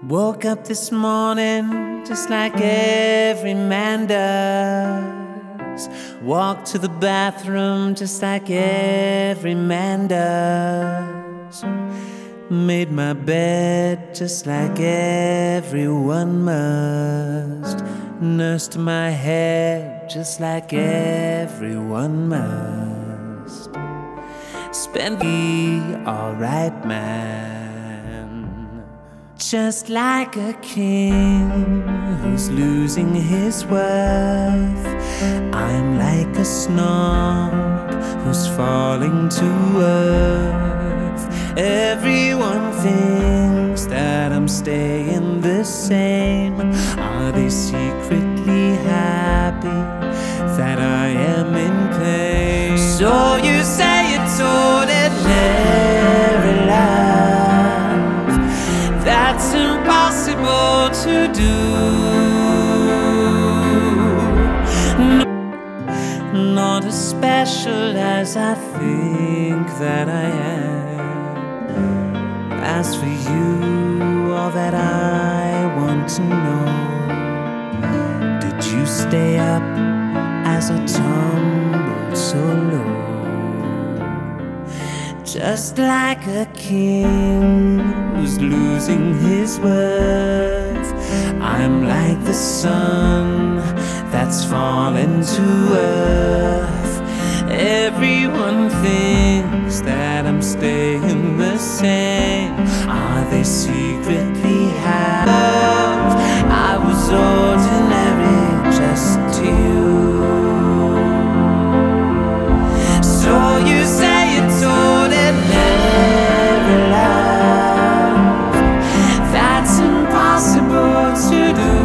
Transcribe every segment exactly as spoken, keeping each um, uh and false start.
Woke up this morning just like every man does. Walked to the bathroom just like every man does. Made my bed just like everyone must. Nursed my head just like everyone must. Spent the alright man. Just like a king who's losing his worth, I'm like a snob who's falling to earth. Everyone thinks that I'm staying the same. Are they secretly happy that I am in pain? So you say it's ordinary life, that's impossible to do. No, not as special as I think that I am. As for you, all that I want to know, did you stay up as I tumbled so low? Just like a king who's losing his worth, I'm like the sun that's fallen to earth. Everyone thinks that I'm staying the same. Are they secretly happy? I was ordinary just to you. So you say it's ordinary life, that's impossible to do.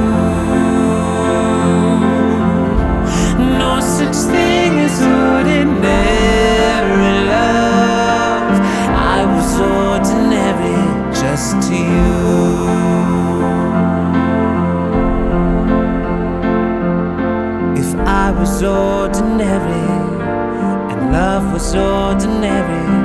No such thing as ordinary love. I was ordinary just to you. If I was ordinary and love was ordinary,